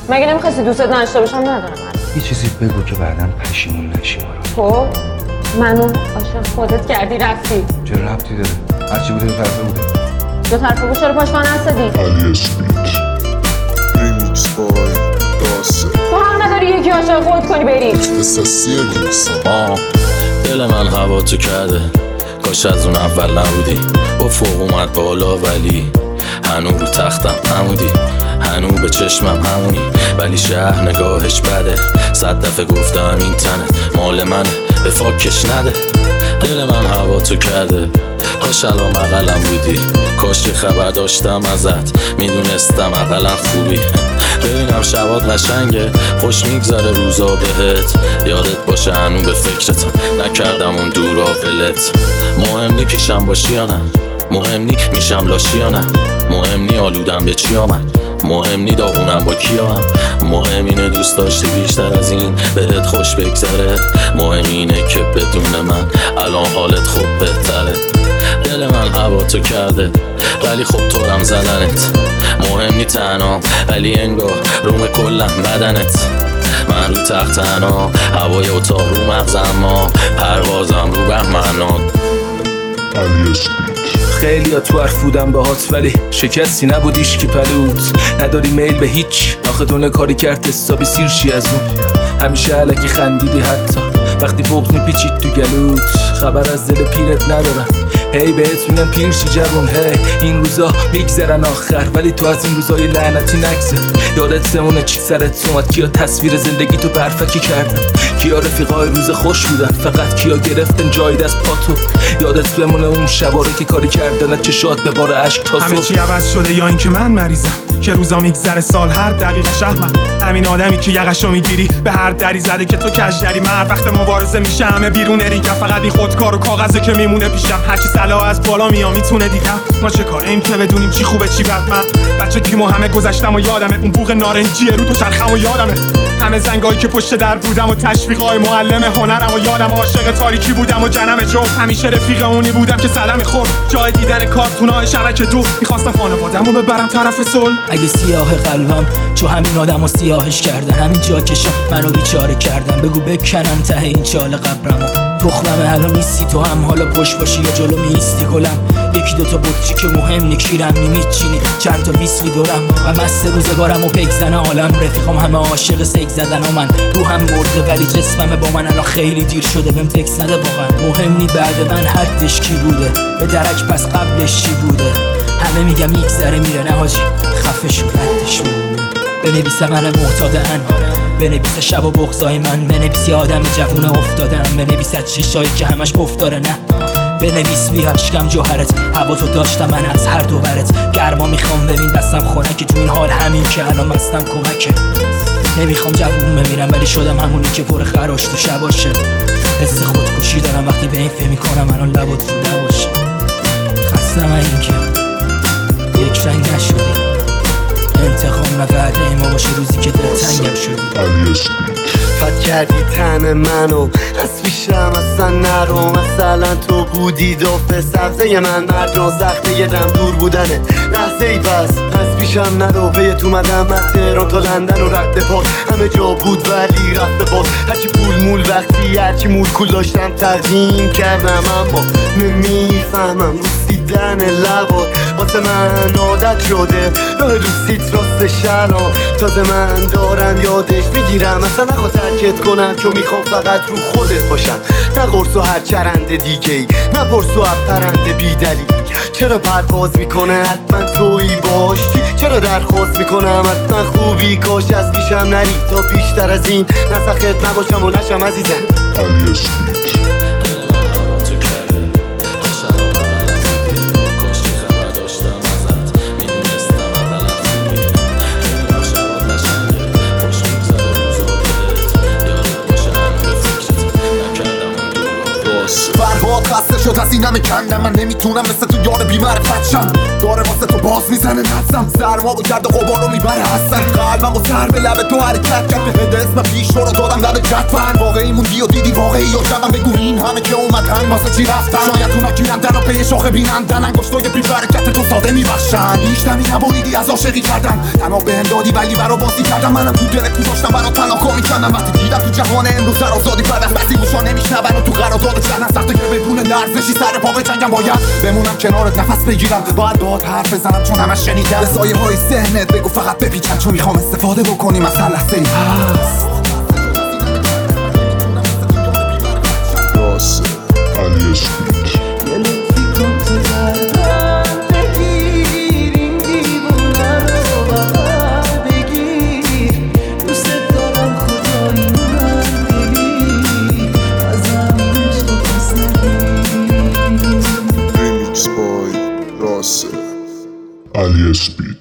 مگه نمیخواستی دوستت نداشته باشم؟ ندارم. یه چیزی بگو که بعداً پشیمون نشی. تو منو عاشق خودت کردی رفتی. چه ربطی داره؟ هرچی بوده دو طرفه بوده. دو طرفه بود، چرا پشت من نستدی؟ علی اسمیت ریمیکس بای داسه. تو هم نداری یکی عاشق خودت کنی بری. اختصاصی ریمیکس دل من هوا تو کرده، کاش از اون اول نبودی. افق اومد بالا ولی هنو رو تختم همودی، هنو به چشمم همونی، ولی شهر نگاهش بده. 100 دفعه گفتم این تنت مال منه، به فاکش نده. دل من هوا تو کرده، کاش الان مقلم بودی. کاش که خبر داشتم ازت، میدونستم اقلم خوبی. ببینم شبات قشنگه، خوش میگذره روزا بهت. یادت باشه هنو به فکرتم، نکردم اون دورا ولت. مهم نی پیشم باشی یا نه، مهم نی میشم لاشی یا نه، مهم نی آلودم به چی آمد، مهم نی داغونم با کیام. مهم اینه دوست داشتی بیشتر از این بهت خوش بگذره. مهم اینه که بدون من الان حالت خوب بهتره. دل من هوا تو کرده ولی خب طورم زدنت. مهم نی تنها ولی انگار روم کلم بدنت. من رو تخت تنها، هوای اتاق رو مغزم، ما پروازم رو بهمنان. علی اسمیت خیلی ها تو حرف بودم باهات ولی شکستی نبود ایشکی پلوت. نداری میل به هیچ، آخه دونه کاری کرد حسابی سیرشی از اون. همیشه علکی خندیدی حتی وقتی بغض میپیچید تو گلوت. خبر از دل پیرت ندارم، هی بهت میگم پیرشی جوون. هی این روزا میگذرن آخر ولی تو از این روزای لعنتی نگذر. یادت سمونه چی سرت اومد، کیا تصویر زندگی تو برفکی کردن، کیا رفیقای روز خوش بودن، فقط کیا گرفتن جاید از پاتو. یادت بمونه اون شباره که کاری کردن چشات به بار عشق تا همه چی عوض شده یا اینکه من مریضم که روزا میگذره سال هر دقیقه شهمم. همین آدمی که یقشو میگیری به هر دری زده که تو کجدری. من وقت مبارزه میشه همه بیرون ریگم، فقط این خودکار و کاغذه که میمونه پیشم. هرچی سلاح از بالا میام میتونه دیدم ما چه کار این که بدونیم چی خوبه چی بد. من بچه تیمو همه گذشتم و یادمه، اون بوق نارنجیه رو تو چرخم و یادمه، همه زنگایی که پشت در بودم و تشویقای معلم هنرم و یادم عاشق تاریکی بودم و جنم جو. همیشه رفیق اونی بودم که سلام خورد جای دیدن کارتونای شبکه دو. میخواستم خانواده‌مو ببرم طرف صلح. اگه سیاه قلبم چو همین آدمو سیاهش کردن، همین جا کشم منو بیچاره کردن. بگو بکنم ته این چال قبرمو، تخمم الان نیستی تو هم حالا پشت باشی یا جلو میستی گلم. یکی دوتا بطری که مهم نی کیرم میچینی، چند تا ویسکی دورم و مست روزگارم و پک زنه عالم. رفیقام همه عاشق سگ زدن و من روحم مرده ولی جسمم با من الان خیلی دیر شده. بهم تکس نده واقعا، مهم نی بعد من حدش کی بوده، به درک پس قبلش چی بوده. همه میگم یگذره میره، نه حاجی خفه شو ردش میمونه. بنویسه من معتادن، بنویسه شب و بغضای من، بنویسی آدم جوونه افتادم، بنویسه چشایی که همش گفتاره نه. بنویس بی اشکم جوهرت، هوا تو داشتم من از هر دو برت. گرما میخوام ببین دستم خنکه، تو این حال همین که الان مستم کمکه. نمیخوام جوون بمیرم ولی شدم همونی که پر خراش تو شباشه. حس خودکشی دارم وقتی به این فکر میکنم الان لبات رو نباشه. خستم این که یک رنگ نشدی، انتقام و وعده ما باشه روزی که دلتنگم شدی. علی اسمیت فت کردی تن منو از پیشم اصلا نرو. مثلا تو بودی دفعه سبزه من، مردم سخته یه دم دور بودنه لحظه ای پس از پیشم نرو. پیت اومدم از تهران تا لندن و رد پاس، همه جا بود ولی رفت باز. هرچی پول مول وقتی هرچی مول کول داشتم تقدیم کردم، اما نمیفهمم روسیدن لبات واسه من عادت شده. راه روسیت راست شلام تازه من دارم یادش میگیرم. اصلا نخوا ترکت کنم چون میخوام فقط رو خودت باشم. نه قرص و هر چرنده دیگه ای، نه پرس و پرنده بی دلیل. چرا پرواز میکنه حتما تویی باشی، چرا درخواست میکنم حتما خوبی. کاش از پیشم نری تا بیشتر از این نسخت نباشم و نشم عزیزم. علی اسمیت فرهاد خسته شد شد از اینم کندم من نمیتونم مثل تو یار بی‌معرفت شم داره واسه تو باز میزنه نفسم سرما و گرد غبار رو میبره هستن قلبم و سر به لب تو حرکت کرد به هده اسم پیش رو دادم لب جدفن واقعی موندی و دیدی واقعی و جمعم بگو این همه که اومدن واسه چی رفتن شاید اونا گیرندن و پی شاخه بینندن انگشتای بی برکت تو ساده میبخشن هیچ نمی نبریدی از عاشقی کردن تنها بهم دادی ولی برا بازی کردم منم تو دلت گذاشتم برا تلاکا میکردم وقتی دیدم تو جهان امروز در آزادی بعد از بسی گوشا نمیشنون و تو قرارداد زدن سخته که بدون لرزشی سر پا بجنگم باید بمونم کنارت نفس بگیرم باید باهات حرف بزنم چون همش شنیدم به سایه های ذهنت بگو فقط بپیچن چون میخوام استفاده بکنیم از هر لحظه ای هست راسه علی اسپیت Remix by Rasa Ali Speed.